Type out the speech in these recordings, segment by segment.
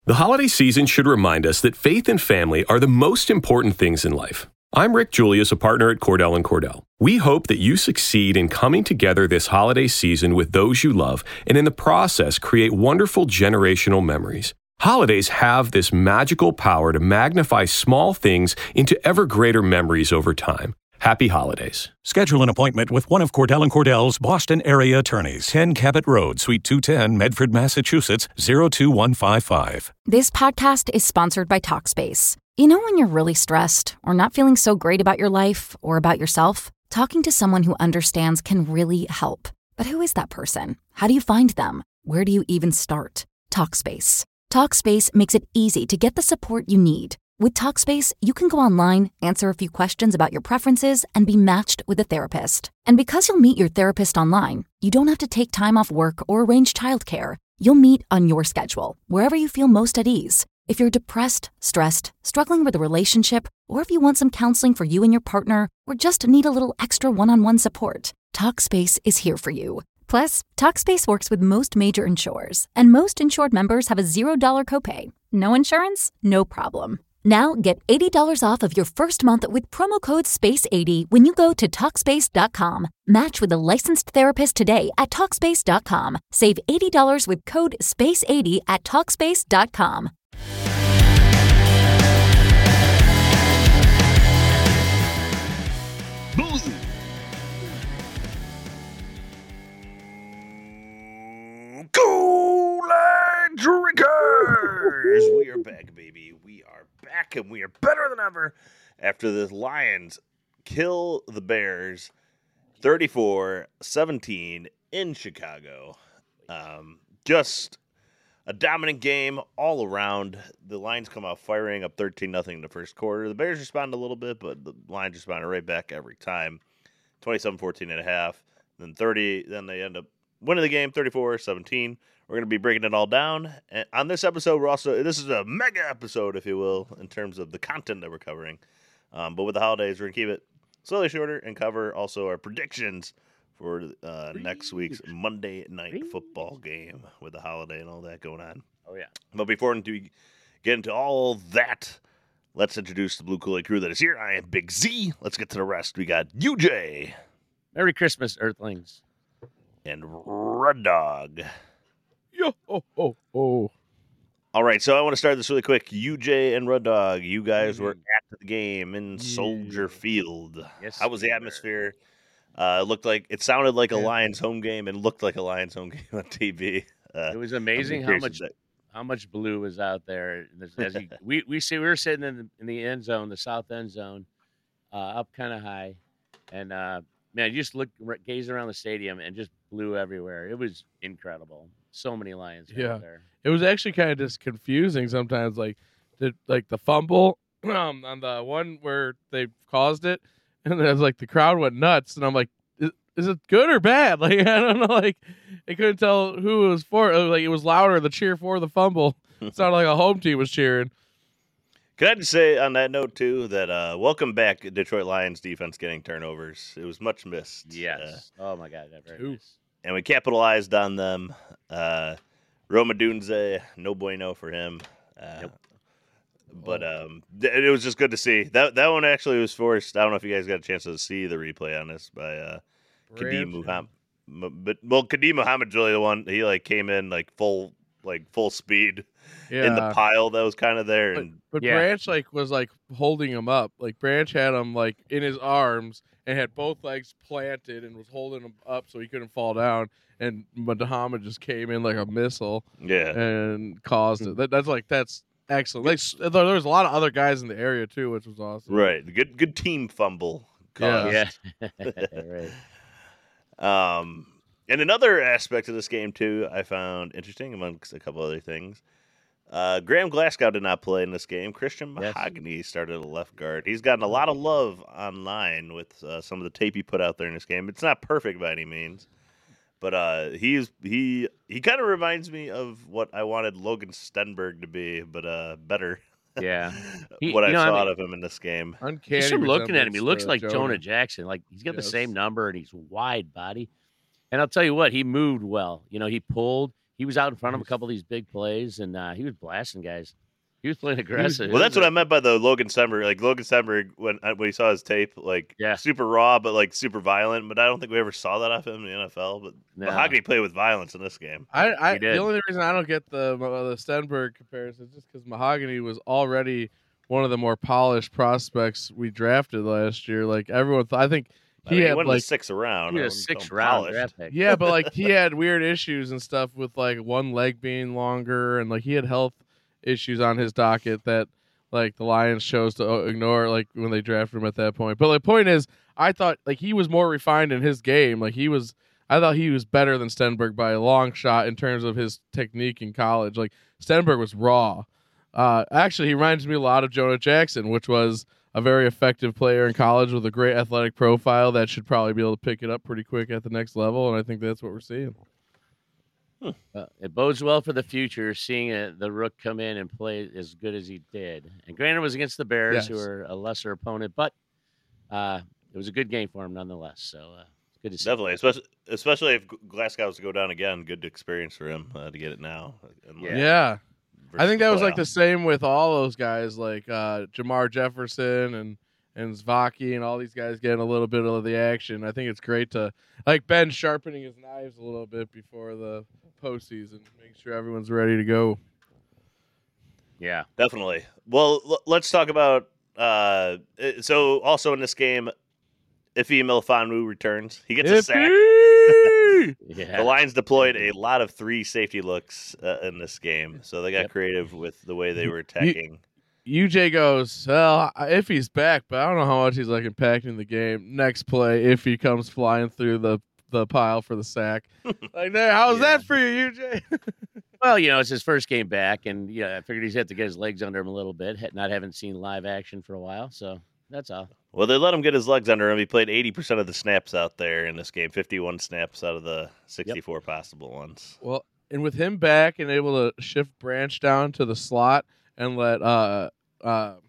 The holiday season should remind us that faith and family are the most important things in life. I'm Rick Julius, a partner at Cordell & Cordell. We hope that you succeed in coming together this holiday season with those you love and in the process create wonderful generational memories. Holidays have this magical power to magnify small things into ever greater memories over time. Happy holidays. Schedule an appointment with one of Cordell & Cordell's Boston area attorneys. 10 Cabot Road, Suite 210, Medford, Massachusetts, 02155. This podcast is sponsored by Talkspace. You know when you're really stressed or not feeling so great about your life or about yourself? Talking to someone who understands can really help. But who is that person? How do you find them? Where do you even start? Talkspace. Talkspace makes it easy to get the support you need. With Talkspace, you can go online, answer a few questions about your preferences, and be matched with a therapist. And because you'll meet your therapist online, you don't have to take time off work or arrange childcare. You'll meet on your schedule, wherever you feel most at ease. If you're depressed, stressed, struggling with a relationship, or if you want some counseling for you and your partner, or just need a little extra one-on-one support, Talkspace is here for you. Plus, Talkspace works with most major insurers, and most insured members have a $0 copay. No insurance? No problem. Now get $80 off of your first month with promo code SPACE80 when you go to Talkspace.com. Match with a licensed therapist today at Talkspace.com. Save $80 with code SPACE80 at Talkspace.com. Kool-Aid drinkers! We are back, baby. We are back, and we are better than ever after the Lions kill the Bears 34-17 in Chicago. Just a dominant game all around. The Lions come out firing up 13-0 in the first quarter. The Bears respond a little bit, but the Lions responded right back every time. 27-14 at a half, then 30, then they end up winning the game 34-17. We're going to be breaking it all down. And on this episode, this is a mega episode, if you will, in terms of the content that we're covering. But with the holidays, we're going to keep it slightly shorter and cover also our predictions for next week's Monday Night Football game with the holiday and all that going on. Oh, yeah. But before we get into all that, let's introduce the Blue Kool-Aid crew that is here. I am Big Z. Let's get to the rest. We got UJ. Merry Christmas, Earthlings. And Red Dog. Yo, oh. All right, so I want to start this really quick. UJ and Red Dog, you guys were at the game in Soldier Field. Yes, How was the atmosphere? It sounded like a Lions home game and looked like a Lions home game on TV. It was amazing how much blue was out there. We were sitting in the end zone, the south end zone, up kind of high, and man, you just gaze around the stadium and just blue everywhere. It was incredible. So many Lions out there. It was actually kind of just confusing sometimes, like the fumble on the one where they caused it, and then it was like the crowd went nuts, and I'm like, is it good or bad? Like, I don't know. Like, I couldn't tell who it was for. It was louder, the cheer for the fumble. It sounded like a home team was cheering. Can I just say on that note, too, that welcome back Detroit Lions defense getting turnovers. It was much missed. Yes. Oh, my God. That very nice. And we capitalized on them. Roma Dunze, no bueno for him. Nope. But it was just good to see. That one actually was forced. I don't know if you guys got a chance to see the replay on this by Kadeem Muhammad. Kadeem Muhammad's really the one. He came in full speed in the pile that was kind of there. But Branch was holding him up. Like Branch had him in his arms and had both legs planted and was holding him up so he couldn't fall down. And Muhammad just came in like a missile. Yeah. And caused it. That's excellent. There was a lot of other guys in the area too, which was awesome. Right. Good team fumble. Yeah. Right. And another aspect of this game, too, I found interesting amongst a couple other things. Graham Glasgow did not play in this game. Christian Mahogany started at left guard. He's gotten a lot of love online with some of the tape he put out there in this game. It's not perfect by any means, but he kind of reminds me of what I wanted Logan Stenberg to be, but better. Yeah. What I saw out of him in this game. Uncanny. Just from looking at him, he looks like Jonah. Jonah Jackson. Like he's got the same number and he's wide body. And I'll tell you what, he moved well. He pulled. he was out in front of a couple of these big plays, and he was blasting guys. He was playing aggressive. Well, that's what I meant by the Logan Stenberg. Like Logan Stenberg, when he saw his tape, like super raw, but like super violent. But I don't think we ever saw that of him in the NFL. But Mahogany played with violence in this game. The only reason I don't get the Stenberg comparison is just because Mahogany was already one of the more polished prospects we drafted last year. Like everyone, I think he had went like the 6th round. He was a 6th round draft pick. Yeah, but like he had weird issues and stuff with like one leg being longer, and like he had health issues on his docket that like the Lions chose to ignore like when they drafted him at that point. But the point is, I thought like he was more refined in his game. Like I thought he was better than Stenberg by a long shot in terms of his technique in college. Like Stenberg was raw. Actually, he reminds me a lot of Jonah Jackson, which was a very effective player in college with a great athletic profile that should probably be able to pick it up pretty quick at the next level. And I think that's what we're seeing. It bodes well for the future, seeing the Rook come in and play as good as he did. And granted, it was against the Bears, who are a lesser opponent, but it was a good game for him nonetheless. So it's good to see. Definitely, especially if Glasgow was to go down again. Good experience for him to get it now. Yeah. I think that was like the same with all those guys, like Jamar Jefferson and Zvaki and all these guys getting a little bit of the action. I think it's great to like Ben sharpening his knives a little bit before the postseason, make sure everyone's ready to go. Yeah, definitely. Well, let's talk about so also in this game, Ife Melifonwu returns. He gets a sack. The Lions deployed a lot of 3 safety looks in this game, so they got creative with the way they were attacking. UJ goes, well, if he's back, but I don't know how much he's like impacting the game. Next play, if he comes flying through the pile for the sack. Like, how's that for you, UJ? Well, it's his first game back, and I figured he's had to get his legs under him a little bit, not having seen live action for a while, so that's all. Well, they let him get his legs under him. He played 80% of the snaps out there in this game, 51 snaps out of the 64 possible ones. Well, and with him back and able to shift Branch down to the slot and let freaking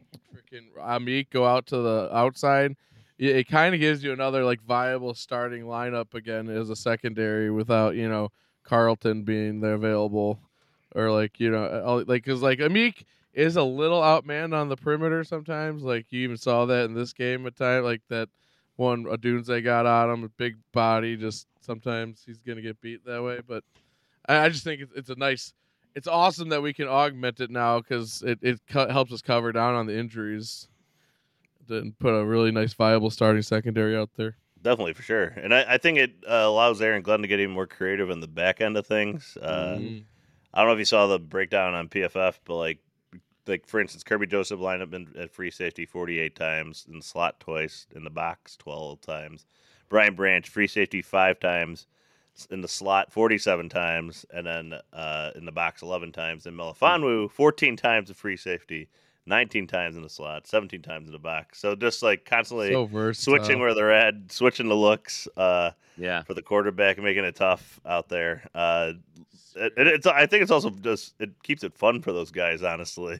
Amik go out to the outside, it kind of gives you another like viable starting lineup again as a secondary without Carlton being there available, or because Amik is a little outmanned on the perimeter sometimes. Like you even saw that in this game at times, like that one Odunze got on him, a big body. Just sometimes he's gonna get beat that way. But I just think it's awesome that we can augment it now because it helps us cover down on the injuries and put a really nice viable starting secondary out there. Definitely, for sure. And I think it allows Aaron Glenn to get even more creative in the back end of things. I don't know if you saw the breakdown on PFF, but like for instance, Kirby Joseph lined up at free safety 48 times, in the slot twice, in the box 12 times. Brian Branch, free safety 5 times, in the slot 47 times, and then in the box 11 times. And Melifonwu, 14 times at free safety, 19 times in the slot, 17 times in the bock. So just like constantly switching where they're at, switching the looks for the quarterback and making it tough out there. I think it's also just it keeps it fun for those guys, honestly.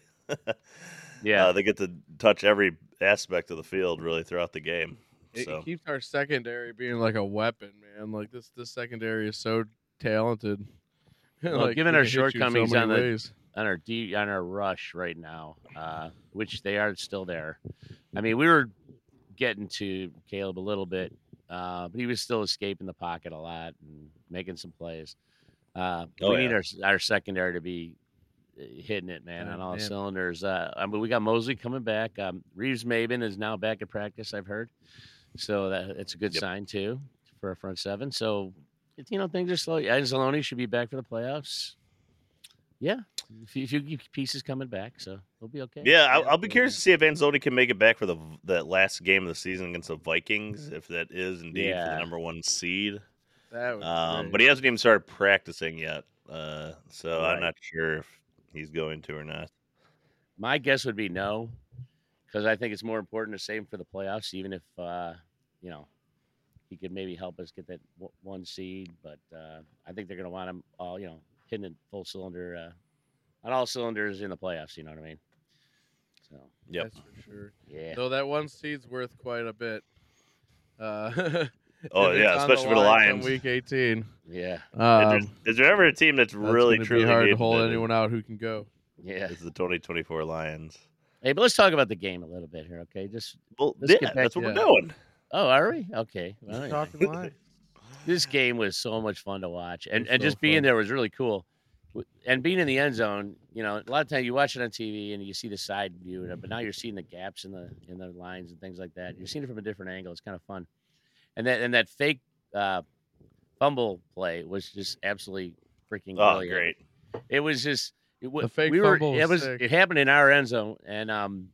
They get to touch every aspect of the field really throughout the game. It keeps our secondary being like a weapon, man. Like this secondary is so talented. Well, given our shortcomings on our rush right now, which they are still there. I mean, we were getting to Caleb a little bit, but he was still escaping the pocket a lot and making some plays. We need our secondary to be hitting it, man, on all cylinders. We got Mosley coming back. Reeves Maben is now back at practice, I've heard. So it's a good sign, too, for our front seven. So, things are slow. Anzalone should be back for the playoffs. Yeah, a few pieces coming back, so we'll be okay. Yeah, I'll be curious to see if Anzalone can make it back for that last game of the season against the Vikings, if that is indeed for the number 1 seed. That would but he hasn't even started practicing yet, so I'm not sure if he's going to or not. My guess would be no, because I think it's more important to save him for the playoffs, even if he could maybe help us get that 1 seed. But I think they're going to want him all hitting it full cylinder on all cylinders in the playoffs. You know what I mean? So that's for sure. Yeah. Though that 1 seed's worth quite a bit. Oh, if yeah, it's on the especially for the line Lions. come Week 18. Yeah. Is there ever a team that's really, gonna truly be hard to needed hold it? anyone out who can go. Yeah. It's the 2024 Lions. Hey, but let's talk about the game a little bit here, okay? Let's Yeah, get back that's to what we're doing. Oh, are we? Okay. Well, We're anyway. talking Lions. This game was so much fun to watch, and was just so being fun. there was really cool. And being in the end zone, a lot of times you watch it on TV and you see the side view, but now you're seeing the gaps in the lines and things like that. You're seeing it from a different angle. It's kind of fun. And that fake fumble play was just absolutely freaking brilliant. Great! It was just The fake fumble was sick. It happened in our end zone, and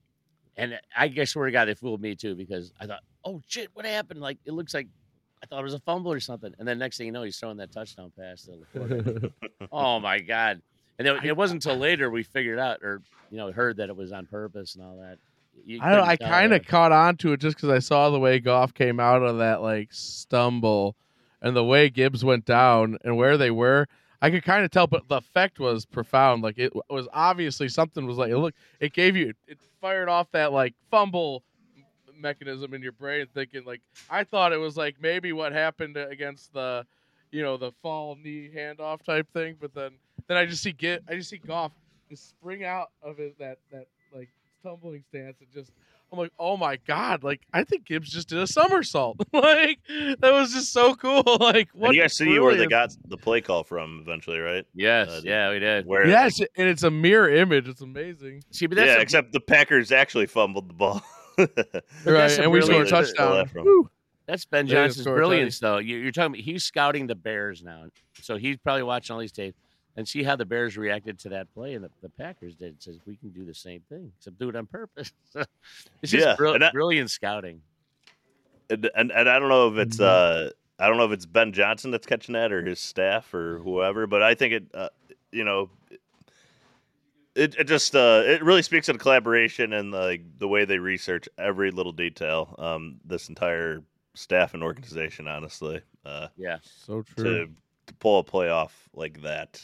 I guess swear to God, they fooled me too because I thought, oh shit, what happened? Like it looks like I thought it was a fumble or something, and then next thing you know, he's throwing that touchdown pass to LaPorta. Oh my God! And then it wasn't until later we figured out or heard that it was on purpose and all that. I kind of caught on to it just because I saw the way Goff came out of that like stumble, and the way Gibbs went down and where they were. I could kind of tell, but the effect was profound. Like it was obviously something was like it gave you it fired off that like fumble mechanism in your brain, thinking like I thought it was like maybe what happened against the the fall knee handoff type thing, but then I just see Goff just spring out of it that like tumbling stance and just I'm like, oh my God, like I think Gibbs just did a somersault. Like that was just so cool. Like what? And you guys see where they got the play call from eventually, right? Yes, yeah, we did. Yes, and it's a mirror image. It's amazing. See, but that's except the Packers actually fumbled the ball. Right, and we scored a touchdown. That's Ben Johnson's brilliance, though. You're talking about he's scouting the Bears now, so he's probably watching all these tapes and see how the Bears reacted to that play, and the Packers did. It says we can do the same thing, except do it on purpose. It's just brilliant scouting. And I don't know if it's Ben Johnson that's catching that or his staff or whoever, but I think it really speaks to the collaboration and the way they research every little detail. This entire staff and organization, honestly. Yeah, so true. To pull a playoff like that.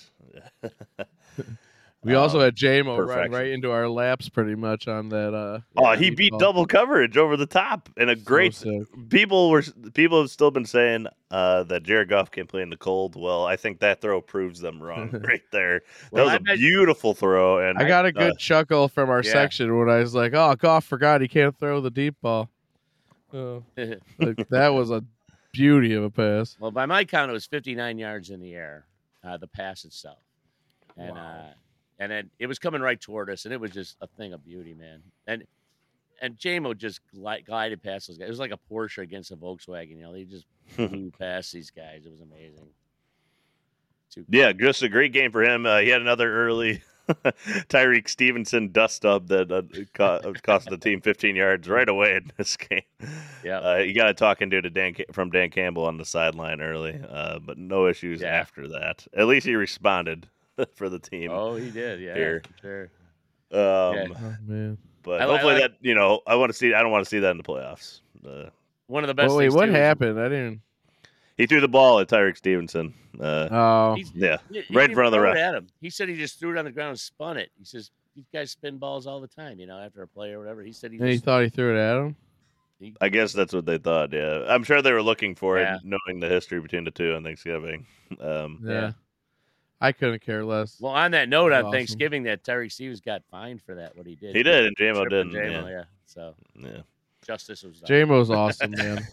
We also had J-Mo run right into our laps pretty much on that. He beat double coverage over the top and a great. People have still been saying that Jared Goff can't play in the cold. Well, I think that throw proves them wrong right there. That was a beautiful throw, and I got a good chuckle from our section when I was like, "Oh, Goff forgot he can't throw the deep ball." Like, that was a beauty of a pass. Well, by my count, it was 59 yards in the air, the pass itself, and and it was coming right toward us, and it was just a thing of beauty, man. And J-Mo just glided past those guys. It was like a Porsche against a Volkswagen. They just flew past these guys. It was amazing. Yeah, just a great game for him. He had another early Tyreek Stevenson dust up that cost the team 15 yards right away in this game. Yeah, you got to talk into from Dan Campbell on the sideline early, but no issues after that. At least he responded for the team. Oh, he did. Yeah, here. Sure. Oh, man. But hopefully that I want to see. I don't want to see that in the playoffs. One of the best. Wait, what happened? I didn't. He threw the ball at Tyreek Stevenson. Oh, yeah, right in front of the ref. At him. He said he just threw it on the ground and spun it. He says these guys spin balls all the time, after a play or whatever. He said he thought he threw it at him. I guess that's what they thought. Yeah, I'm sure they were looking for it, knowing the history between the two on Thanksgiving. Yeah. I couldn't care less. Well, on that note, on Thanksgiving, that Tyreek Stevens got fined for that. What he did, he did, and J-Mo didn't. Yeah. So justice was done. J-Mo's awesome, man.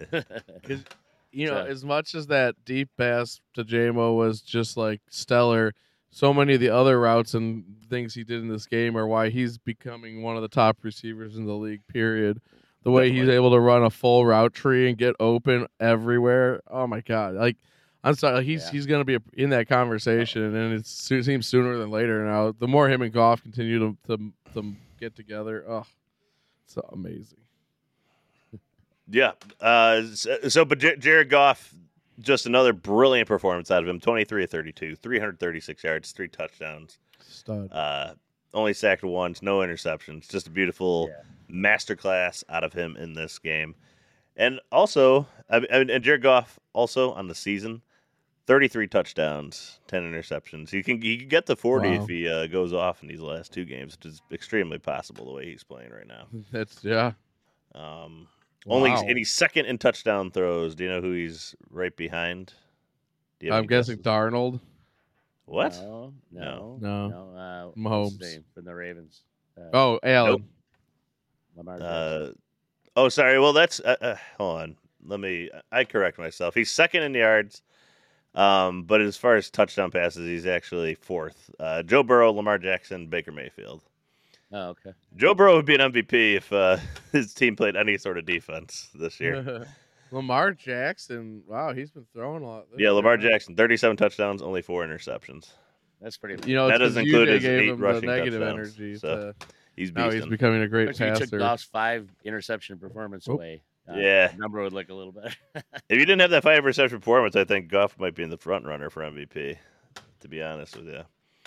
As much as that deep pass to J-Mo was just like stellar, so many of the other routes and things he did in this game are why he's becoming one of the top receivers in the league. Period. The way he's able to run a full route tree and get open everywhere. Oh my God! Like. I'm sorry, he's going to be in that conversation, and it seems sooner than later now. The more him and Goff continue to get together, it's amazing. Yeah. But Jared Goff, just another brilliant performance out of him. 23 of 32, 336 yards, 3 touchdowns. Stud. Only sacked once, no interceptions. Just a beautiful masterclass out of him in this game. And also, and Jared Goff also on the season. 33 touchdowns, 10 interceptions. He can get to 40 if he goes off in these last 2 games, which is extremely possible the way he's playing right now. And he's second in touchdown throws. Do you know who he's right behind? I'm guessing Darnold. What? No. Mahomes. What's his name from the Ravens. Allen. Nope. Lamar Jackson. Sorry. Well, that's hold on. I correct myself. He's second in yards, but as far as touchdown passes, he's actually fourth. Joe Burrow, Lamar Jackson, Baker Mayfield. Oh, okay. Joe Burrow would be an MVP if his team played any sort of defense this year. Lamar Jackson. Wow, he's been throwing a lot. Lamar Jackson, 37 touchdowns, only 4 interceptions. That's pretty. That doesn't include his 8 rushing negative touchdowns. Energy. So he's becoming a great passer. passer. He took Goff's 5 interception performance away. The number would look a little better. If you didn't have that 5 reception performance, I think Goff might be in the front runner for MVP. To be honest with you.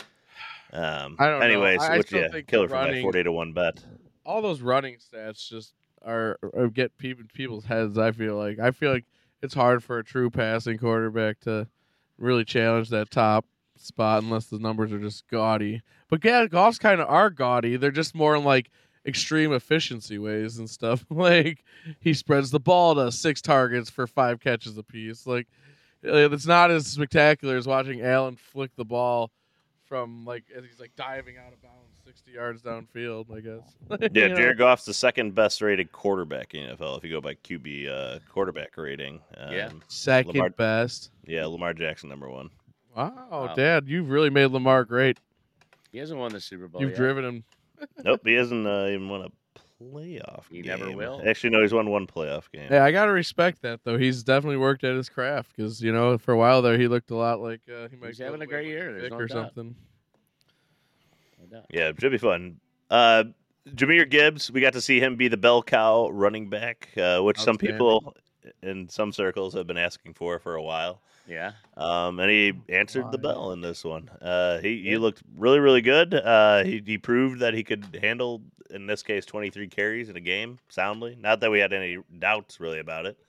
I don't anyways, know. I still think killer from that 40-1 bet. All those running stats just are get people's heads. I feel like it's hard for a true passing quarterback to really challenge that top spot unless the numbers are just gaudy. But Goff's kind of are gaudy. They're just more in like extreme efficiency ways and stuff. Like he spreads the ball to 6 targets for 5 catches apiece. Like it's not as spectacular as watching Allen flick the ball from as he's diving out of bounds 60 yards downfield, I guess. Jared Goff's the second best rated quarterback in the NFL if you go by QB quarterback rating. Second best. Yeah, Lamar Jackson number 1. Wow, Dad, you've really made Lamar great. He hasn't won the Super Bowl You've yet. driven him. Nope, he hasn't even won a playoff game. He never will. Actually, no, he's won 1 playoff game. Yeah, I got to respect that, though. He's definitely worked at his craft because, for a while there, he looked a lot like he's having a great year. There's no or doubt. something. No doubt. Yeah, it should be fun. Jahmyr Gibbs, we got to see him be the bell cow running back, which some people in some circles have been asking for a while. Yeah. And he answered the bell in this one. He looked really, really good. He proved that he could handle, in this case, 23 carries in a game soundly. Not that we had any doubts really about it.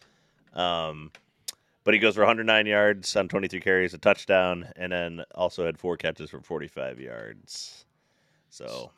But he goes for 109 yards on 23 carries, a touchdown, and then also had 4 catches for 45 yards. So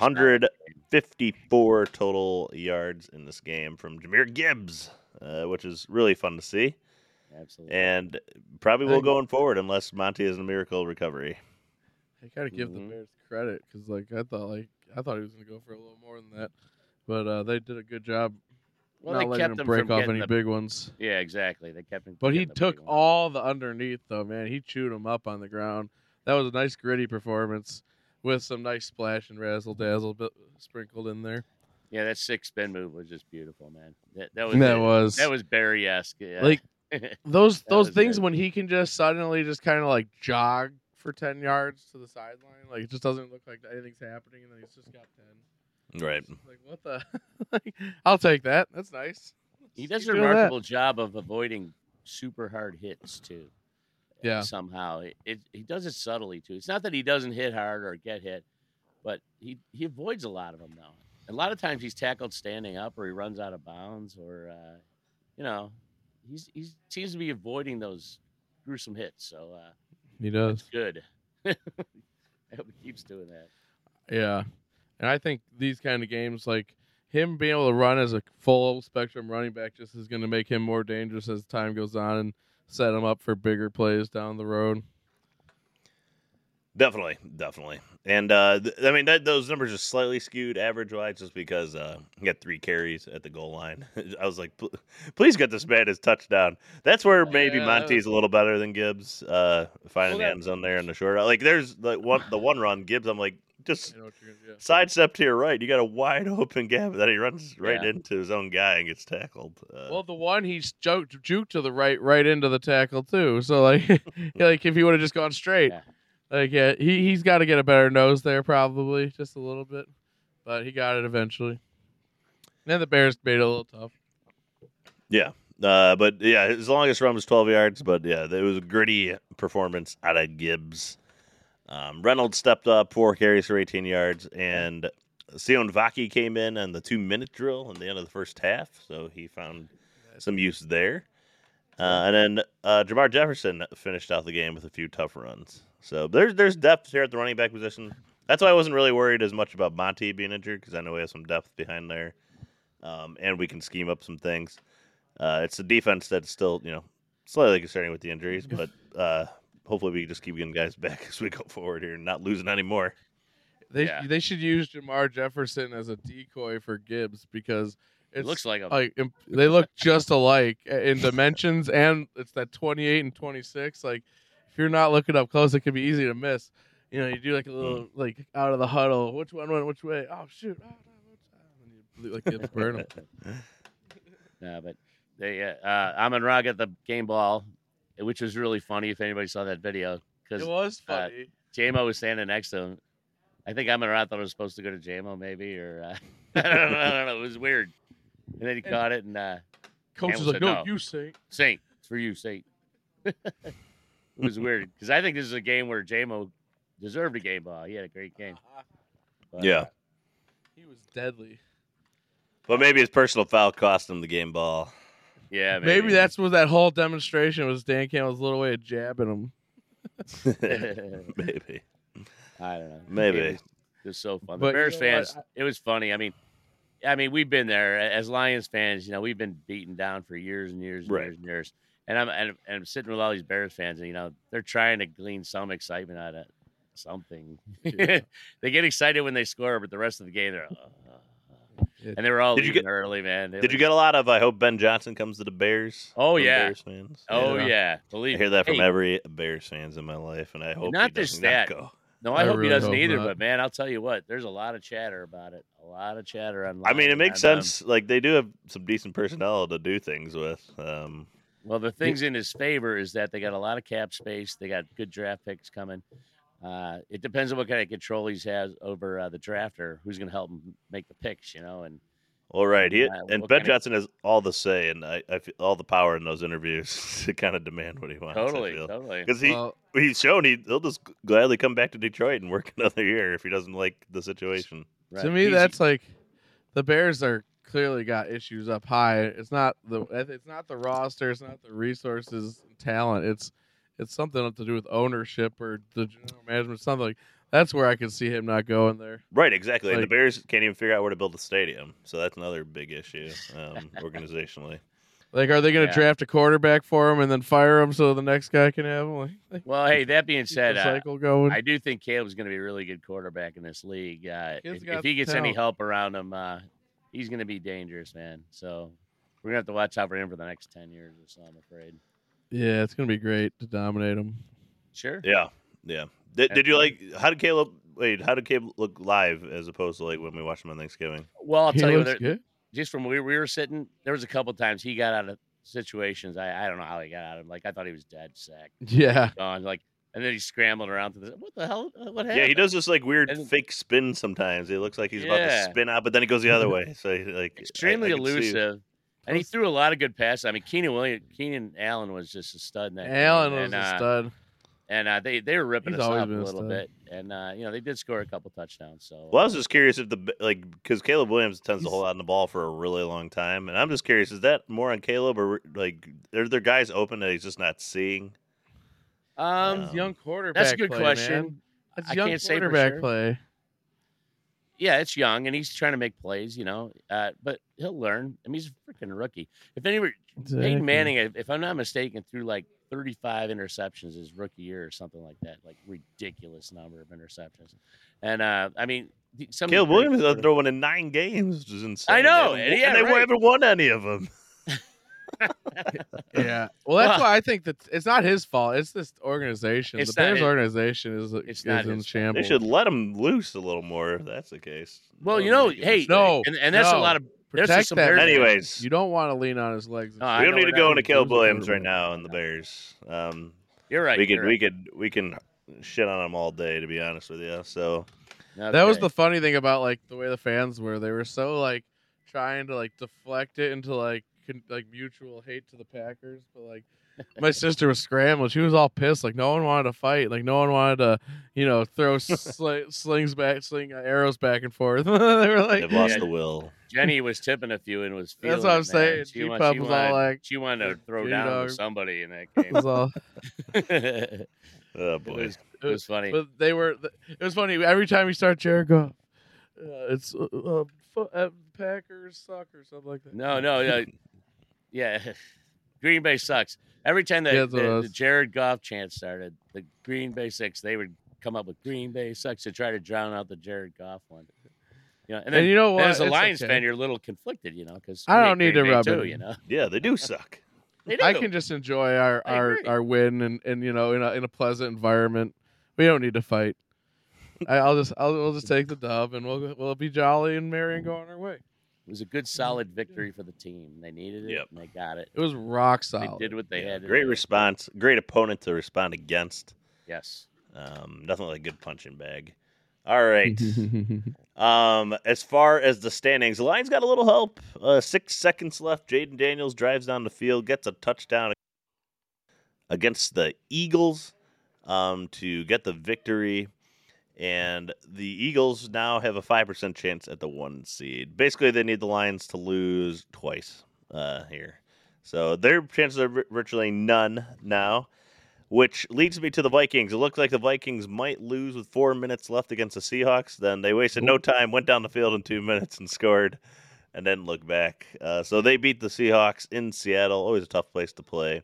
154 total yards in this game from Jahmyr Gibbs, which is really fun to see. Absolutely. And probably will going forward unless Monty has a miracle recovery. I gotta give the Bears credit because I thought he was gonna go for a little more than that, but they did a good job. Well, not they letting kept him him break from off getting any big ones. Yeah, exactly. They kept him. But he took all the underneath though, man. He chewed him up on the ground. That was a nice gritty performance with some nice splash and razzle dazzle sprinkled in there. Yeah, that 6 spin move was just beautiful, man. That was Barry-esque. Yeah. Like those things good. when he can just suddenly just kind of jog for 10 yards to the sideline. Like it just doesn't look like anything's happening, and then he's just got 10. Right. Like what the? I'll take that. That's nice. He does a remarkable job of avoiding super hard hits too. Yeah. Somehow he does it subtly too. It's not that he doesn't hit hard or get hit, but he avoids a lot of them now. A lot of times he's tackled standing up, or he runs out of bounds, or he seems to be avoiding those gruesome hits. So he does. That's good. I hope he keeps doing that. Yeah. And I think these kind of games, like him being able to run as a full spectrum running back, just is going to make him more dangerous as time goes on and set him up for bigger plays down the road. Definitely. And, those numbers are slightly skewed average-wise just because he got 3 carries at the goal line. I was like, please get this man his touchdown. That's where maybe Monty's a little better than Gibbs, finding the end zone there in the short. Like, there's the one run, Gibbs, I'm like, just sidestep to your right. You got a wide-open gap that he runs right into his own guy and gets tackled. Well, the one he's juked to the right into the tackle, too. So, like if he would have just gone straight. Yeah. He's got to get a better nose there, probably, just a little bit. But he got it eventually. And the Bears made it a little tough. Yeah. As long as run was 12 yards. But, yeah, it was a gritty performance out of Gibbs. Reynolds stepped up, 4 carries for 18 yards. And Sion Vaki came in on the 2-minute drill in the end of the first half. So he found some use there. And then Jamar Jefferson finished out the game with a few tough runs. So there's depth here at the running back position. That's why I wasn't really worried as much about Monty being injured because I know he has some depth behind there. and we can scheme up some things. It's a defense that's still, slightly concerning with the injuries, but hopefully we just keep getting guys back as we go forward here and not losing any more. They should use Jamar Jefferson as a decoy for Gibbs because it looks like they look just alike in dimensions, and it's that 28 and 26. Like if you're not looking up close, it could be easy to miss. You do like a little like out of the huddle. Which one went which way? Oh shoot! Oh, no, and you like Gibbs burn him. No, but they Amon-Ra got the game ball, which was really funny. If anybody saw that video, because it was funny. J-Mo was standing next to him. I think Amon-Ra thought it was supposed to go to J-Mo, maybe, or I don't know. It was weird. And then he caught it, and coach was like, "No, you Saint. Saint, it's for you, Saint." It was weird because I think this is a game where J-Mo deserved a game ball. He had a great game. But, yeah, he was deadly. But maybe his personal foul cost him the game ball. Yeah, maybe that's what that whole demonstration was. Dan Campbell's little way of jabbing him. Maybe. I don't know. Maybe. It was so fun. The Bears fans, it was funny. I mean, we've been there as Lions fans. We've been beaten down for years and years and years and years. And I'm sitting with all these Bears fans, and they're trying to glean some excitement out of something. They get excited when they score, but the rest of the game they're. And they were all leaving early, man. Did you get a lot of? I hope Ben Johnson comes to the Bears. Oh yeah, Bears fans. Oh yeah. Believe I hear that from every Bears fans in my life, and I hope not he does just not that. Go. No, I hope he doesn't either. But man, I'll tell you what, there's a lot of chatter about it. A lot of chatter online. I mean, it makes sense. Like they do have some decent personnel to do things with. Well, the things in his favor is that they got a lot of cap space. They got good draft picks coming. It depends on what kind of control he has over the drafter, who's going to help him make the picks, and. Well, right. And Ben Johnson has all the say, and I feel all the power in those interviews to kind of demand what he wants. Totally. Because he's shown he'll just gladly come back to Detroit and work another year if he doesn't like the situation. Right. To me, that's like the Bears are clearly got issues up high. It's not the roster, it's not the resources, talent. It's something to do with ownership or the general management. Something like. That's where I could see him not going there. Right, exactly. And the Bears can't even figure out where to build a stadium. So that's another big issue organizationally. Like, are they going to draft a quarterback for him and then fire him so the next guy can have him? Well, hey, that being said, cycle going. I do think Caleb's going to be a really good quarterback in this league. If he gets any help around him, he's going to be dangerous, man. So we're going to have to watch out for him for the next 10 years or so, I'm afraid. Yeah, it's going to be great to dominate him. Sure. Yeah. Did you how did Caleb look live as opposed to when we watched him on Thanksgiving? Well, I'll tell you, just from where we were sitting, there was a couple times he got out of situations. I don't know how he got out of them. I thought he was dead sack. Yeah. Gone, and then he scrambled around to what the hell? What happened? Yeah, he does this weird fake spin sometimes. It looks like he's about to spin out, but then he goes the other way. So extremely elusive. And he threw a lot of good passes. I mean, Keenan Allen was just a stud in that game. Was a stud. And they were ripping us up a little bit, and they did score a couple touchdowns. So, well, I was just curious if because Caleb Williams tends to hold out in the ball for a really long time, and I'm just curious, is that more on Caleb or are there guys open that he's just not seeing? Young quarterback. That's a good question. Man. That's young quarterback play. Yeah, it's young, and he's trying to make plays, but he'll learn. I mean, he's a freaking rookie. Peyton Manning, if I'm not mistaken, threw 35 interceptions his rookie year or something like that, ridiculous number of interceptions. And Caleb Williams is throwing in 9 games, which is insane. I know, and they haven't won any of them. Yeah, well, that's why I think that it's not his fault. It's this organization. The Bears organization is in shambles. They should let him loose a little more if that's the case. Well, and that's a lot of. Protect that. Anyways, you don't want to lean on his legs. We don't need to go into Caleb Williams right now in the Bears. You're right. We can shit on him all day, to be honest with you. So that was the funny thing about the way the fans were. They were so trying to deflect it into mutual hate to the Packers, but my sister was scrambling. She was all pissed. No one wanted to fight. No one wanted to, throw sling arrows back and forth. They were they've lost the will. Jenny was tipping a few and was feeling. That's what I'm saying. She was all she wanted to throw down with somebody in that game. Oh boy, it was funny. But it was funny every time you start Jericho. It's Packers suck or something like that. No. Yeah. Green Bay sucks. Every time the Jared Goff chant started, the Green Bay 6, they would come up with Green Bay sucks to try to drown out the Jared Goff one. And then, you know what? As a Lions fan, you're a little conflicted, because I don't need to rub it. Yeah, they do suck. They do. I can just enjoy our win and in a pleasant environment. We don't need to fight. I'll just take the dub and we'll be jolly and merry and go on our way. It was a good, solid victory for the team. They needed it, and they got it. It was rock solid. They did what they had to Great do. response. Great opponent to respond against. Yes. Nothing like a good punching bag. All right. As far as the standings, the Lions got a little help. 6 seconds left. Jaden Daniels drives down the field, gets a touchdown against the Eagles to get the victory. And the Eagles now have a 5% chance at the 1 seed. Basically, they need the Lions to lose twice here. So their chances are virtually none now, which leads me to the Vikings. It looks like the Vikings might lose with 4 minutes left against the Seahawks. Then they wasted no time, went down the field in 2 minutes and scored, and then looked back. So they beat the Seahawks in Seattle. Always a tough place to play.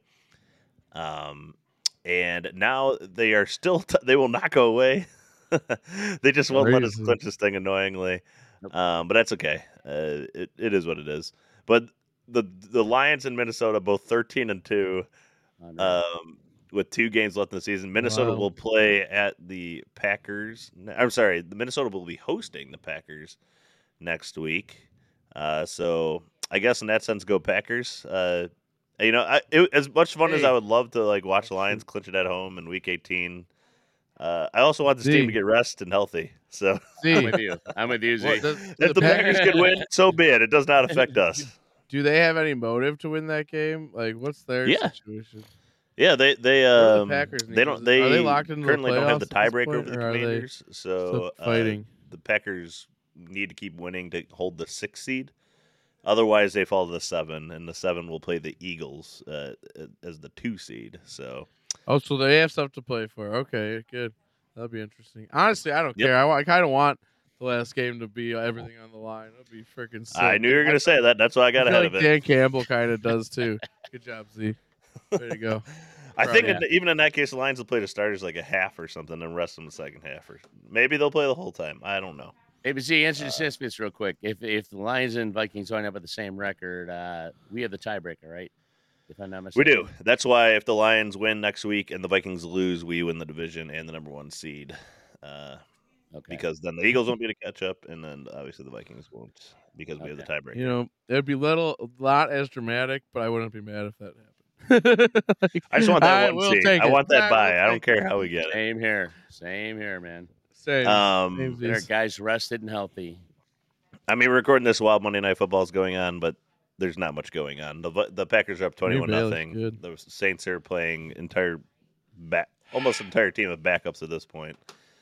And now they are still they will not go away. They just won't let us clinch this thing annoyingly. But that's okay. It is what it is. But the Lions and Minnesota both 13-2 with 2 games left in the season. Minnesota will play at the Packers. I'm sorry, the Minnesota will be hosting the Packers next week. So I guess in that sense, go Packers. As much fun as I would love to watch the Lions clinch it at home in Week 18. I also want this team to get rest and healthy. So I'm with you, Z. If the Packers could win, so be it. It does not affect us. Do they have any motive to win that game? What's their situation? Yeah, they the Packers they don't. They are they locked into currently the don't have the playoffs at this tiebreaker point, over the or are they Commanders. So fighting. The Packers need to keep winning to hold the 6th seed. Otherwise, they fall to the 7, and the 7 will play the Eagles as the 2 seed. So. Oh, so they have stuff to play for. Okay, good. That'll be interesting. Honestly, I don't care. I kind of want the last game to be everything on the line. It'll be freaking sick. I knew you were going to say that. That's why I got ahead of it. Dan Campbell kind of does, too. Good job, Z. Way to go. I think even in that case, the Lions will play the starters like a half or something and rest them the second half. Or maybe they'll play the whole time. I don't know. Hey, but Z, answer the Sispits real quick. If the Lions and Vikings wind up at the same record, we have the tiebreaker, right? If I'm not mistaken. We do. That's why if the Lions win next week and the Vikings lose, we win the division and the number 1 seed. Because then the Eagles won't be able to catch up, and then obviously the Vikings won't because we have the tiebreaker. It'd be not as dramatic, but I wouldn't be mad if that happened. I just want that 1 seed. I want that bye. I don't care how we get it. Same here, man. Same. Get our guys rested and healthy. I mean, we're recording this while Monday Night Football is going on, but there's not much going on. The Packers are up 21-0. The Saints are playing almost entire team of backups at this point.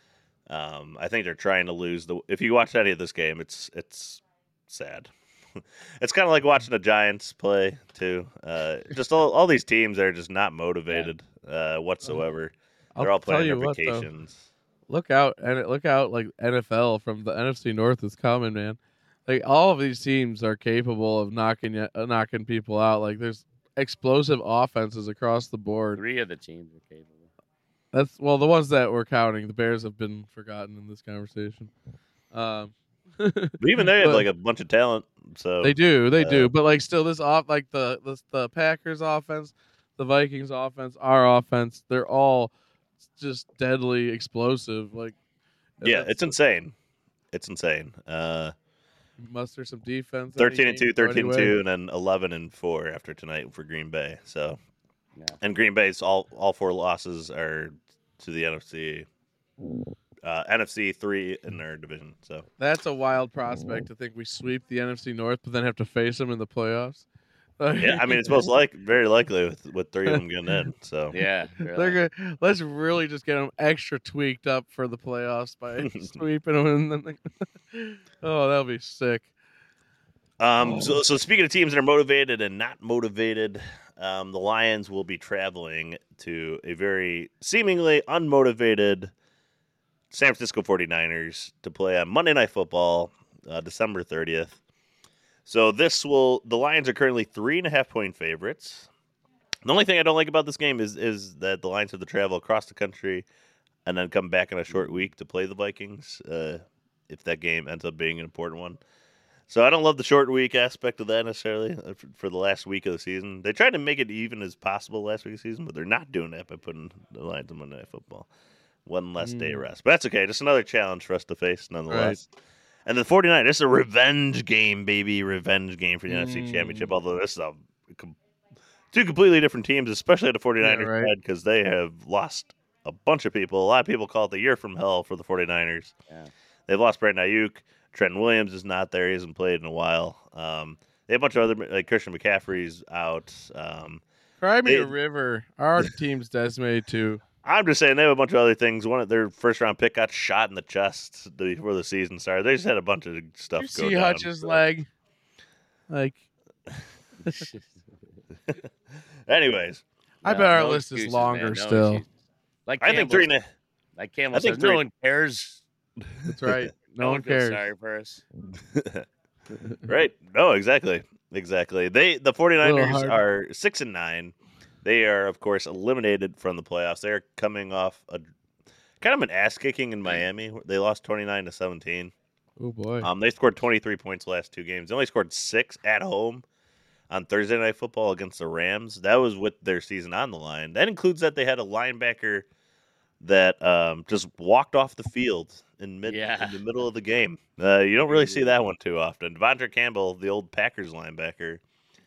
I think they're trying to lose if you watch any of this game, it's sad. It's kind of like watching the Giants play too. Just all these teams are just not motivated whatsoever. They're all playing their vacations. Look out, like NFL from the NFC North is coming, man. Like all of these teams are capable of knocking people out. Like there's explosive offenses across the board. 3 of the teams are capable. That's the ones that we're counting. The Bears have been forgotten in this conversation. But even they have a bunch of talent. So they do. But still, this the Packers offense, the Vikings offense, our offense, they're all just deadly explosive. It's insane. It's insane. Muster some defense. 13-2, 13-2, and then 11-4 after tonight for Green Bay. So, and Green Bay's all 4 losses are to the NFC 3 in their division. So that's a wild prospect to think we sweep the NFC North, but then have to face them in the playoffs. Yeah, I mean it's very likely with 3 of them getting in. So yeah, really. Let's really just get them extra tweaked up for the playoffs by sweeping them. Oh, that'll be sick. So speaking of teams that are motivated and not motivated, the Lions will be traveling to a very seemingly unmotivated San Francisco 49ers to play on Monday Night Football, December 30th. So the Lions are currently 3.5-point favorites. The only thing I don't like about this game is that the Lions have to travel across the country and then come back in a short week to play the Vikings. If that game ends up being an important one. So I don't love the short week aspect of that necessarily for the last week of the season. They tried to make it even as possible last week of the season, but they're not doing that by putting the Lions on Monday Night Football. One less day of rest. But that's okay. Just another challenge for us to face nonetheless. Right. And the 49ers, this is a revenge game, baby. Revenge game for the NFC Championship, although this is two completely different teams, especially the 49ers side, because they have lost a bunch of people. A lot of people call it the year from hell for the 49ers. Yeah. They've lost Brandon Ayuk. Trenton Williams is not there. He hasn't played in a while. They have a bunch of other, like Christian McCaffrey's out. Cry me a river. Our team's decimated too. I'm just saying they have a bunch of other things. One of their first-round pick got shot in the chest before the season started. They just had a bunch of stuff Did go you see down. Hutch's leg? Like. Anyways. I bet our list is longer still. Like I think 3.5. Like Campbell said, no one cares. That's right. No one feels cares. Sorry for us. Right. No, exactly. The 49ers are 6-9. They are, of course, eliminated from the playoffs. They're coming off kind of an ass kicking in Miami. They lost 29-17. Oh boy. They scored 23 points the last two games. They only scored 6 at home on Thursday Night Football against the Rams. That was with their season on the line. That includes that they had a linebacker that just walked off the field in the middle of the game. You don't really see that one too often. Devondre Campbell, the old Packers linebacker,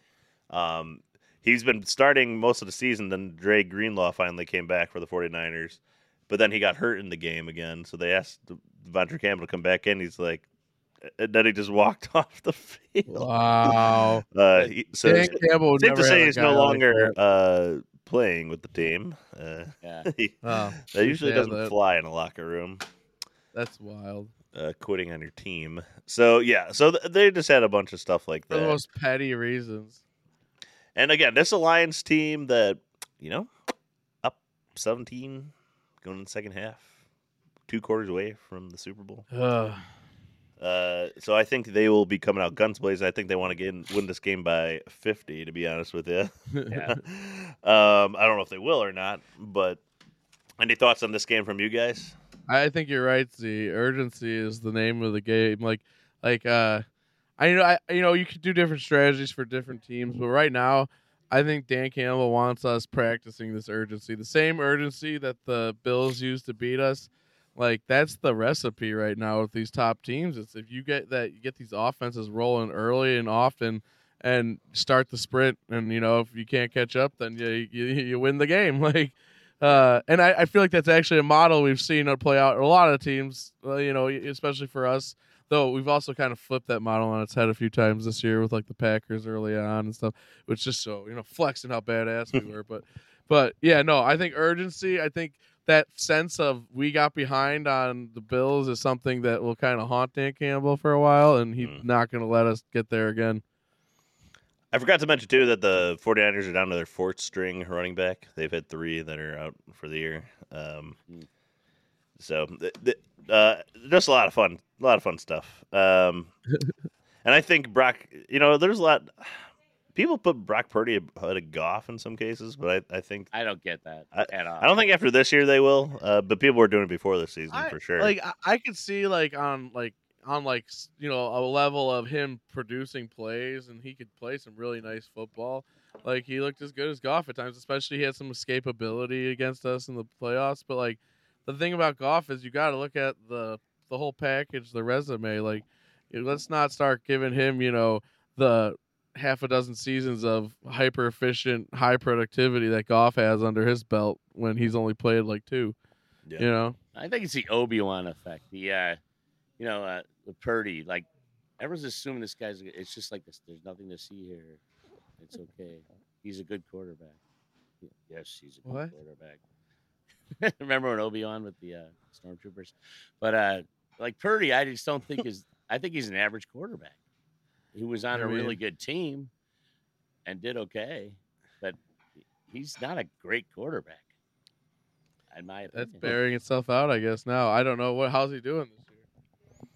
he's been starting most of the season. Then Dre Greenlaw finally came back for the 49ers, but then he got hurt in the game again. So they asked Devondre Campbell to come back in. He's like, and then he just walked off the field. Wow. Dan Campbell safe to say he's no longer playing with the team. That usually doesn't fly in a locker room. That's wild. Quitting on your team. So they just had a bunch of stuff like that. For the most petty reasons. And again, this Lions team that, up 17 going in the second half, 2 quarters away from the Super Bowl. So I think they will be coming out guns blazing. I think they want to win this game by 50, to be honest with you. Yeah. I don't know if they will or not, but any thoughts on this game from you guys? I think you're right. The urgency is the name of the game. I know you could do different strategies for different teams, but right now, I think Dan Campbell wants us practicing this urgency, the same urgency that the Bills used to beat us. Like, that's the recipe right now with these top teams. It's if you get these offenses rolling early and often, and start the sprint, and if you can't catch up, then you win the game. And I feel like that's actually a model we've seen play out in a lot of teams. Especially for us, though we've also kind of flipped that model on its head a few times this year with like the Packers early on and stuff, which just so flexing how badass we were. But yeah, no, I think urgency. I think that sense of we got behind on the Bills is something that will kind of haunt Dan Campbell for a while, and he's not going to let us get there again. I forgot to mention, too, that the 49ers are down to their 4th string running back. They've had 3 that are out for the year. So just a lot of fun stuff. And I think Brock, there's a lot. People put Brock Purdy ahead of Goff in some cases, but I think I don't get that at all. I don't think after this year they will. But people were doing it before this season for sure. I could see on a level of him producing plays, and he could play some really nice football. Like, he looked as good as Goff at times, especially he had some escapability against us in the playoffs. But the thing about Goff is you got to look at the whole package, the resume. Let's not start giving him the half a dozen seasons of hyper efficient, high productivity that Goff has under his belt when he's only played 2. Yeah. I think it's the Obi-Wan effect. The Purdy, everyone's assuming this guy's. It's just like this. There's nothing to see here. It's okay. He's a good quarterback. Yes, he's a good quarterback. Remember when Obi-Wan with the Stormtroopers? But Purdy, I just don't think is. I think he's an average quarterback. He was on a really good team and did okay, but he's not a great quarterback, in my opinion. That's bearing itself out, I guess. Now I don't know how's he doing this year.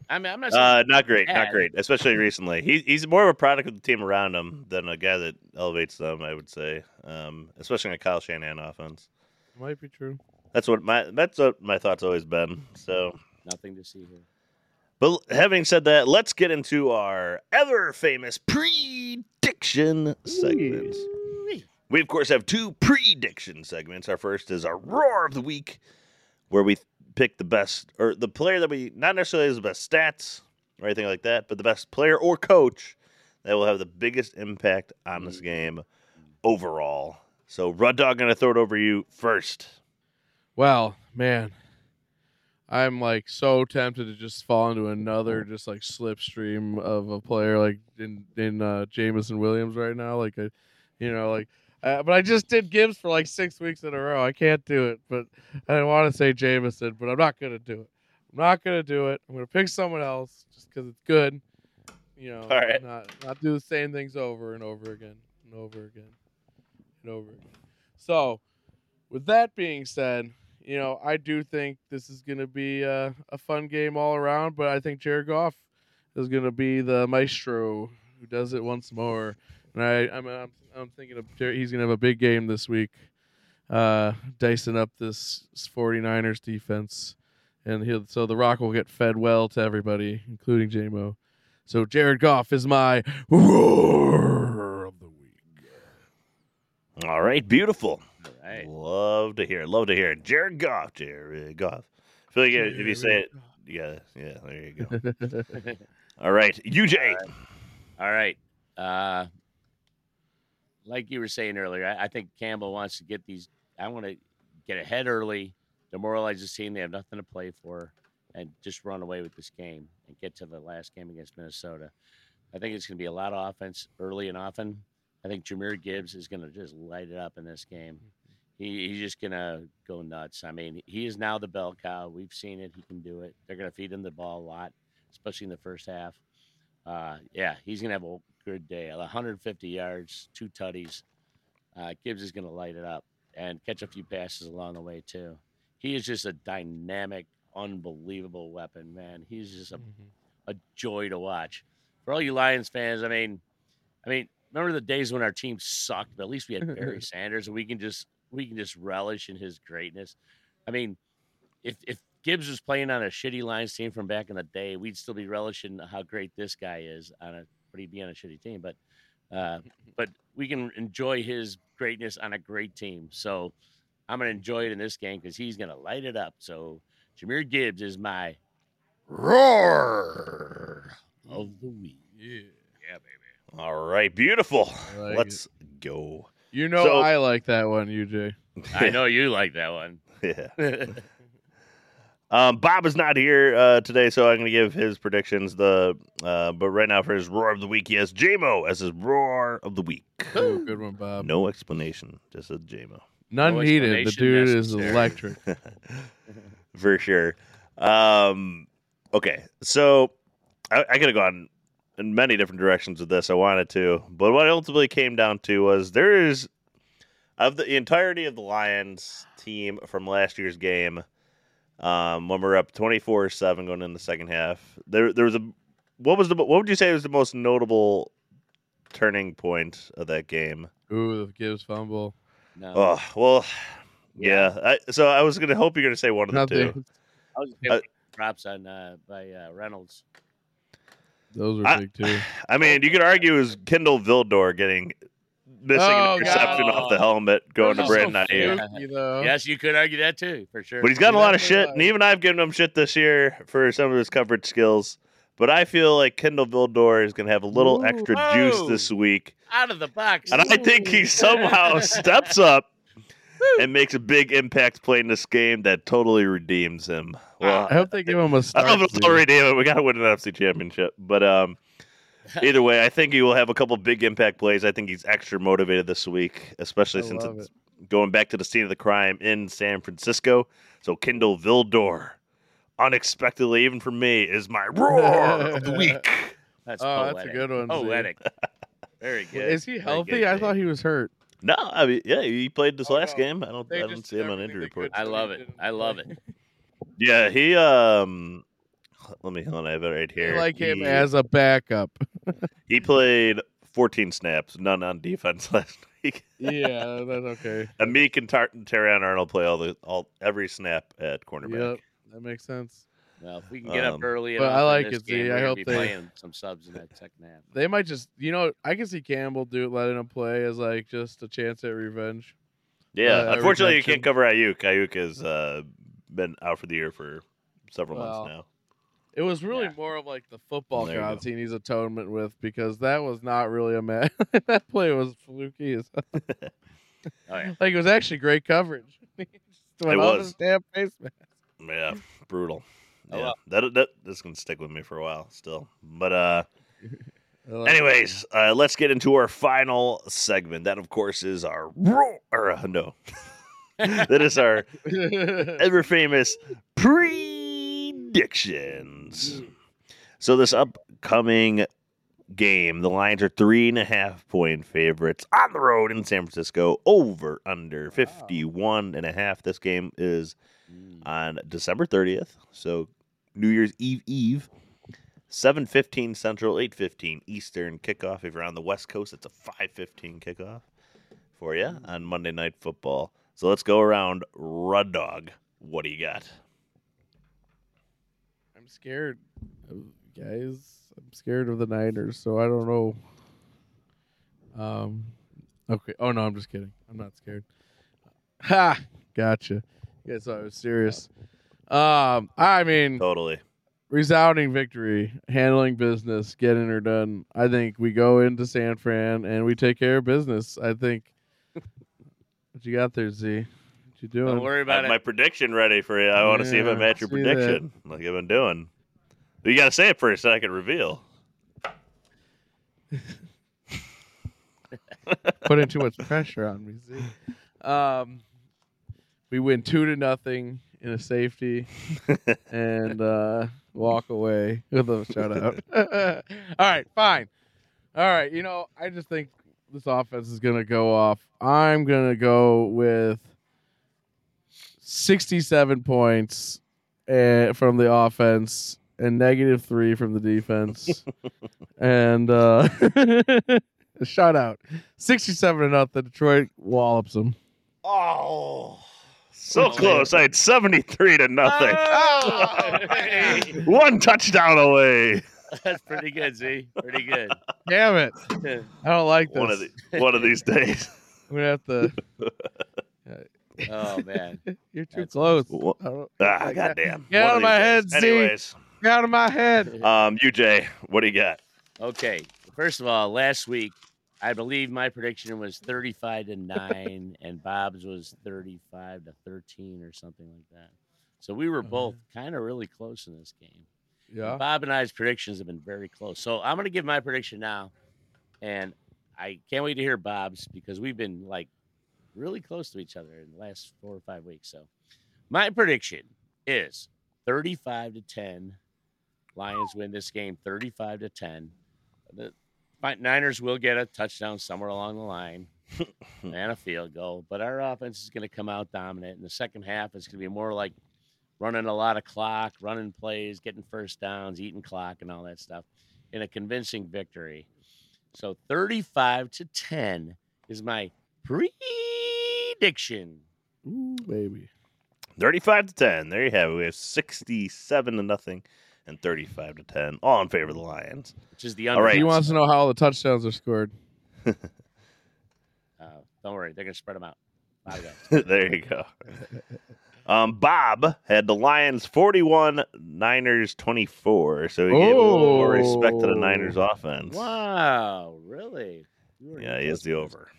I mean, I'm not saying not great, bad. not great, especially recently. He's more of a product of the team around him than a guy that elevates them, I would say, especially in a Kyle Shanahan offense. Might be true. That's what my thought's always been. So Nothing to see here. But having said that, let's get into our ever famous prediction segments. We, of course, have 2 prediction segments. Our first is our Roar of the Week, where we pick the best, or the player that we, not necessarily has the best stats or anything like that, but the best player or coach that will have the biggest impact on this game overall. So, Rud Dog, going to throw it over you first. Well, man, I'm like so tempted to just fall into another just like slipstream of a player like in Jameson Williams right now. Like but I just did Gibbs for like 6 weeks in a row. I can't do it, but I want to say Jameson, but I'm not gonna do it. I'm not gonna do it. I'm gonna pick someone else just because it's good. All right. Not do the same things over and over again and over again and over again. So, with that being said, I do think this is going to be a fun game all around, but I think Jared Goff is going to be the maestro who does it once more. And I'm thinking he's going to have a big game this week, dicing up this 49ers defense. And so the Rock will get fed well to everybody, including J-Mo. So Jared Goff is my Roar of the Week. All right, beautiful. All right. Love to hear it. Jared Goff. I feel like if you say it, yeah, there you go. All right, UJ. All right. Like you were saying earlier, I think Campbell wants to get these. I want to get ahead early, demoralize the team. They have nothing to play for, and just run away with this game and get to the last game against Minnesota. I think it's going to be a lot of offense early and often. I think Jahmyr Gibbs is going to just light it up in this game. He's just going to go nuts. I mean, he is now the bell cow. We've seen it. He can do it. They're going to feed him the ball a lot, especially in the first half. He's going to have a good day. 150 yards, 2 tutties. Gibbs is going to light it up and catch a few passes along the way, too. He is just a dynamic, unbelievable weapon, man. He's just a joy to watch. For all you Lions fans, I mean, remember the days when our team sucked, but at least we had Barry Sanders, and we can just relish in his greatness. I mean, if Gibbs was playing on a shitty Lions team from back in the day, we'd still be relishing how great this guy is but he'd be on a shitty team. But we can enjoy his greatness on a great team. So I'm going to enjoy it in this game because he's going to light it up. So Jahmyr Gibbs is my Roar of the Week. Yeah, baby. All right, beautiful. Like Let's go. I like that one, UJ. I know you like that one. Yeah. Bob is not here today, so I'm going to give his predictions. But right now for his Roar of the Week, he has J-Mo as his Roar of the Week. Oh, good one, Bob. No explanation, just a J-Mo. None No needed. The dude is necessary. electric. For sure. Okay, so I could have gone in many different directions with this. I wanted to, but what it ultimately came down to was there is, of the entirety of the Lions team from last year's game, when we're up 24-7 going in the second half, there was what would you say was the most notable turning point of that game? Ooh, the Gibbs fumble. No. Oh, well, yeah. So I was going to hope you're going to say one of the two. I was giving props on by Reynolds. Those were big too. I mean, you could argue it was Kendall Vildor getting missing an interception off the helmet going to Brandon Ayuk. Yes, you could argue that too, for sure. But he's gotten a lot of shit, and even I've given him shit this year for some of his coverage skills. But I feel like Kendall Vildor is going to have a little extra juice this week. Out of the box. And I think he somehow steps up and makes a big impact play in this game that totally redeems him. Well, I hope they give him a start. I don't know if it'll redeem him. We got to win an NFC championship. But either way, I think he will have a couple big impact plays. I think he's extra motivated this week, especially since it's going back to the scene of the crime in San Francisco. So Kendall Vildor, unexpectedly, even for me, is my Roar of the Week. That's that's a good one. Poetic. Very good. Is he healthy? I thought he was hurt. No, I mean, yeah, he played this last no. game. I don't see him on injury report. I love it. I love it. Yeah, he Let me I have it right here. I like him as a backup. He played 14 snaps, none on defense last week. Yeah, that's okay. And Meek and Terrion Arnold play every snap at cornerback. Yep, that makes sense. Well, if we can get up early but enough I like in this it, game, Z. we're I gonna hope be they- playing some subs in that second half. They might just, I can see Campbell letting him play as like just a chance at revenge. Yeah, unfortunately, you rejection. can't cover Ayuk. Ayuk has been out for the year for several months now. It was really more of like the football There you go. gods he needs atonement with, because that was not really a match. That play was fluky as hell. Oh yeah. Like, it was actually great coverage. He just went It off was. his damn face mask. Yeah, brutal. Oh, Yeah, well. that's gonna stick with me for a while still. But anyways, let's get into our final segment. That, of course, is our no. That is our ever famous predictions. So this upcoming game, the Lions are 3.5-point favorites on the road in San Francisco. Over under 51.5. This game is on December 30th. So New Year's Eve. 7:15 Central, 8:15 Eastern kickoff. If you're on the West Coast, it's a 5:15 kickoff for you on Monday Night Football. So let's go around. Rud Dog, what do you got? I'm scared, guys. I'm scared of the Niners, so I don't know. Okay. Oh, no, I'm just kidding. I'm not scared. Ha! Gotcha. Guess I was serious. I mean, Totally. resounding victory, handling business, getting her done. I think we go into San Fran and we take care of business. I think. What you got there, Z? What you doing? Don't worry I about have it. my prediction ready for you. I want to see if I Yeah, match your see that. prediction, like I've been doing. But you got to say it first so I can reveal. Putting too much pressure on me, Z. We win 2-0 in a safety and walk away with a shutout. All right, fine. All right, I just think this offense is going to go off. I'm going to go with 67 points from the offense and -3 from the defense. And a shutout. 67-0. Detroit wallops them. Oh, so close. I had 73-0. Hey. One touchdown away. That's pretty good, Z. Pretty good. Damn it. I don't like this. One of these days. I'm going to have to. Oh man. You're too That's close. Wha- I don't- Goddamn. Get One out of my these head, days. Z. Anyways, Get out of my head. UJ, what do you got? Okay. First of all, last week I believe my prediction was 35-9, and Bob's was 35-13 or something like that. So we were both kind of really close in this game. Yeah. Bob and I's predictions have been very close. So I'm going to give my prediction now, and I can't wait to hear Bob's because we've been like really close to each other in the last 4 or 5 weeks. So my prediction is 35-10. Lions win this game 35-10. The Niners will get a touchdown somewhere along the line and a field goal, but our offense is going to come out dominant. In the second half, it's going to be more like running a lot of clock, running plays, getting first downs, eating clock, and all that stuff in a convincing victory. So 35-10 is my prediction. Ooh, baby. 35-10. There you have it. We have 67-0 and 35-10. All in favor of the Lions. Which is the All right. He wants to know how all the touchdowns are scored. Don't worry, they're going to spread them out. There you go. Bob had the Lions 41, Niners 24. So he gave a little more respect to the Niners offense. Wow, really? Yeah, he is the over.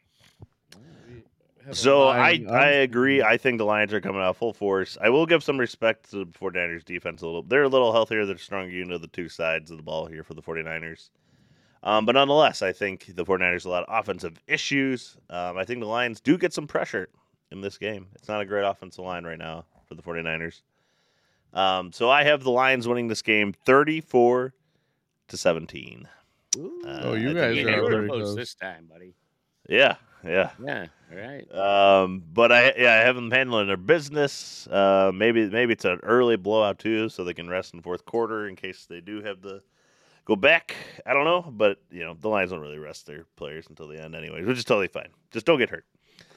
So I agree. I think the Lions are coming out full force. I will give some respect to the 49ers defense a little. They're a little healthier. They're stronger unit of the two sides of the ball here for the 49ers. But nonetheless, I think the 49ers have a lot of offensive issues. I think the Lions do get some pressure in this game. It's not a great offensive line right now for the 49ers. So I have the Lions winning this game 34-17. Ooh. Oh, you I guys think are You were pretty close close. this time, buddy. Yeah. Yeah. All right. But I have them handling their business. Maybe it's an early blowout too, so they can rest in the fourth quarter in case they do have to go back. I don't know, but the Lions don't really rest their players until the end, anyways, which is totally fine. Just don't get hurt.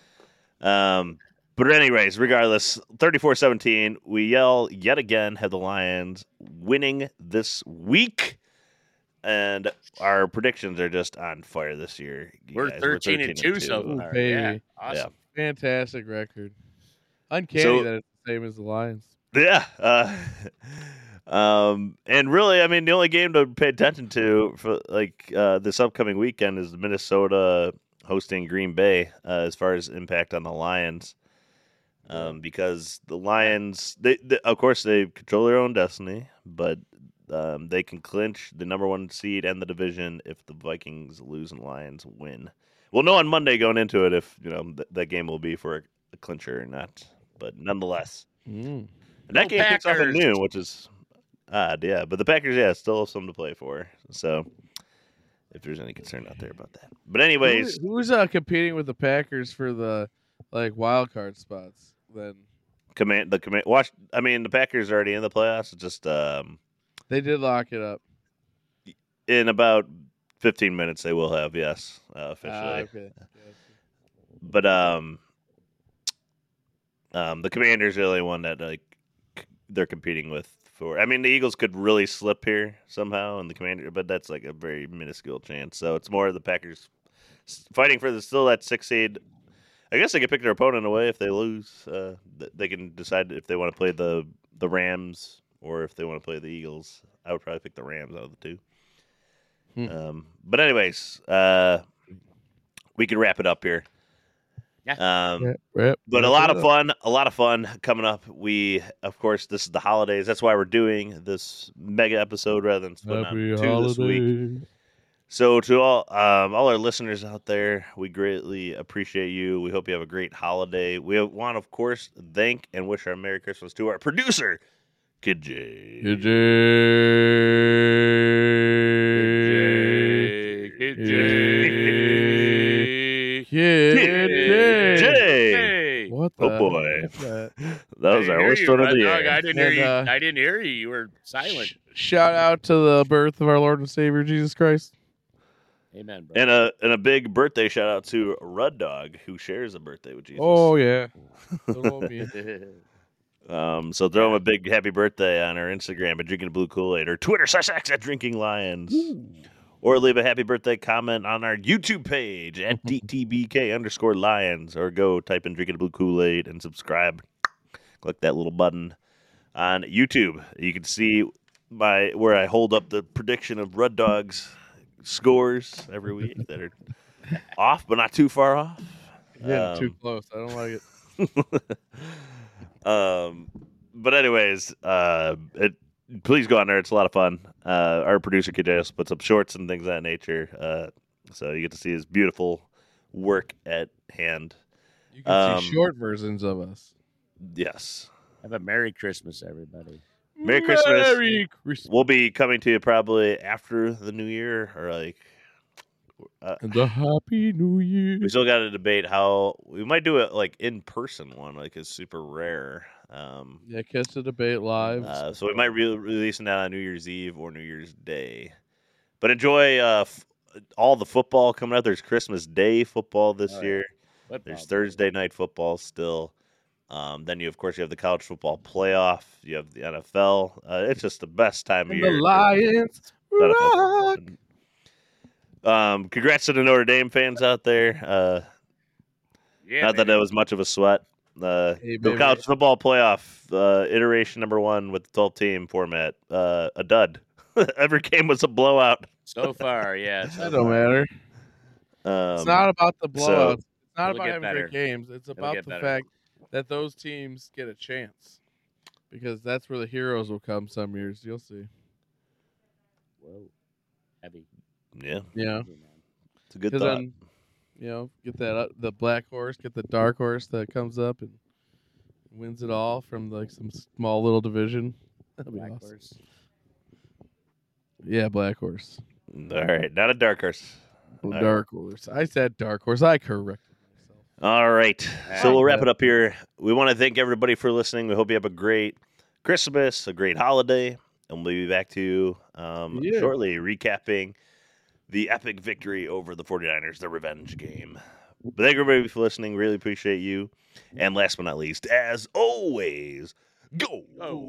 But anyways, regardless, 34-17, we yet again have the Lions winning this week. And our predictions are just on fire this year. We're 13-2 so far. Baby. Yeah, awesome. Yeah. Fantastic record. Uncanny that it's the same as the Lions. Yeah. And really, I mean, the only game to pay attention to for this upcoming weekend is Minnesota hosting Green Bay as far as impact on the Lions. Because the Lions, they of course, they control their own destiny, but they can clinch the number one seed and the division if the Vikings lose and Lions win. We'll know on Monday going into it if that game will be for a clincher or not. But nonetheless, and that game kicks off at noon, which is odd. Yeah, but the Packers, still have something to play for. So if there's any concern out there about that, but anyways, who's competing with the Packers for the wild card spots? Then watch. I mean, the Packers are already in the playoffs. It's just they did lock it up. In about 15 minutes, they will have officially. Okay. But the Commanders are the only one that they're competing with for. I mean, the Eagles could really slip here somehow, and the Commander, but that's a very minuscule chance. So it's more the Packers fighting for still that 6th seed. I guess they could pick their opponent away if they lose. They can decide if they want to play the Rams or if they want to play the Eagles. I would probably pick the Rams out of the two. But anyways, we can wrap it up here. Yeah. But a lot of fun coming up. Of course, this is the holidays. That's why we're doing this mega episode rather than splitting out two this week. So to all our listeners out there, we greatly appreciate you. We hope you have a great holiday. We want to, of course, thank and wish our Merry Christmas to our producer, Kid J. Kid J. What the boy. That was our worst one of the year. I didn't hear you. You were silent. Shout out to the birth of our Lord and Savior Jesus Christ. Amen, bro. And a big birthday shout out to Rud Dog, who shares a birthday with Jesus. Oh yeah. So throw him a big happy birthday on our Instagram at Drinking Blue Kool-Aid or Twitter /X at Drinking Lions. Or leave a happy birthday comment on our YouTube page at DTBK_Lions, or go type in Drinking Blue Kool-Aid and subscribe. Click that little button on YouTube. You can see where I hold up the prediction of Rud Dog's scores every week that are off, but not too far off. Yeah, too close. I don't like it. But anyways, please go on there. It's a lot of fun. Our producer Kadesh puts up shorts and things of that nature. So you get to see his beautiful work at hand. You can see short versions of us. Yes. Have a Merry Christmas, everybody. Merry Christmas. We'll be coming to you probably after the New Year, or the Happy New Year. We still got to debate how we might do it in person one, it's super rare. Catch the debate live. So we might be releasing that on New Year's Eve or New Year's Day. But enjoy all the football coming up. There's Christmas Day football this year. There's Thursday night football still. Then you have the college football playoff. You have the NFL. It's just the best time of year. The Lions rock. Congrats to the Notre Dame fans out there. Not that it was much of a sweat. The college football playoff iteration number 1 with the 12-team format. A dud. Every game was a blowout. So far, yeah. That don't matter. It's not about the blowouts. It's not about having great games. It's about the fact that those teams get a chance, because that's where the heroes will come some years. You'll see. Whoa. Heavy. Yeah. Yeah. It's a good thought. Then, get that the black horse, get the dark horse that comes up and wins it all from some small little division. That'll be awesome. Horse. Yeah, black horse. All right, not a dark horse. Dark horse. I said dark horse. I corrected myself. All right. So we'll wrap it up here. We want to thank everybody for listening. We hope you have a great Christmas, a great holiday, and we'll be back to you shortly recapping the epic victory over the 49ers, the revenge game. But thank everybody for listening. Really appreciate you. And last but not least, as always, go!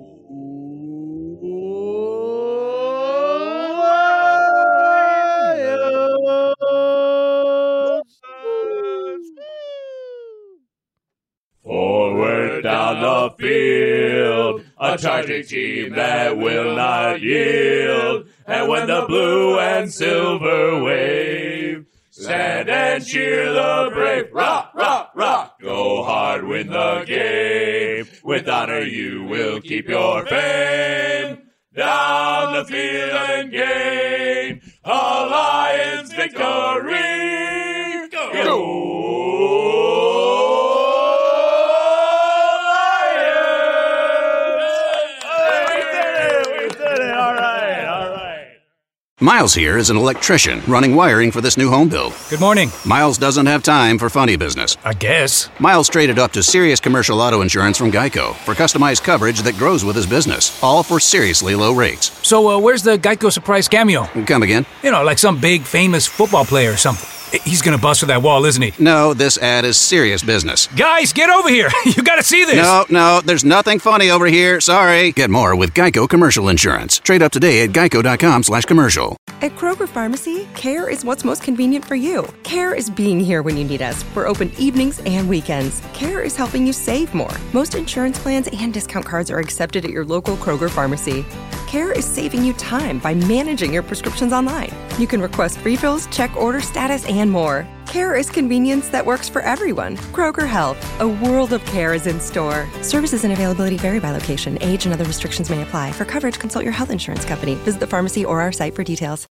Forward down the field, a charging team that will not yield. And when the blue and silver wave, stand and cheer the brave. Rock, rock, rock. Go hard, win the game. With honor you will keep your fame. Down the field and gain a Lions victory. Go! Miles here is an electrician running wiring for this new home build. Good morning. Miles doesn't have time for funny business. I guess. Miles traded up to Sirius Commercial Auto Insurance from Geico for customized coverage that grows with his business, all for seriously low rates. So where's the Geico surprise cameo? Come again? You know, like some big famous football player or something. He's gonna bust through that wall, isn't he? No, this ad is serious business. Guys, get over here. You gotta see this. No, there's nothing funny over here. Sorry. Get more with Geico Commercial Insurance. Trade up today at geico.com/commercial. At Kroger Pharmacy, care is what's most convenient for you. Care is being here when you need us. We're open evenings and weekends. Care is helping you save more. Most insurance plans and discount cards are accepted at your local Kroger Pharmacy. Care is saving you time by managing your prescriptions online. You can request refills, check order status, and more. Care is convenience that works for everyone. Kroger Health, a world of care is in store. Services and availability vary by location. Age and other restrictions may apply. For coverage, consult your health insurance company. Visit the pharmacy or our site for details.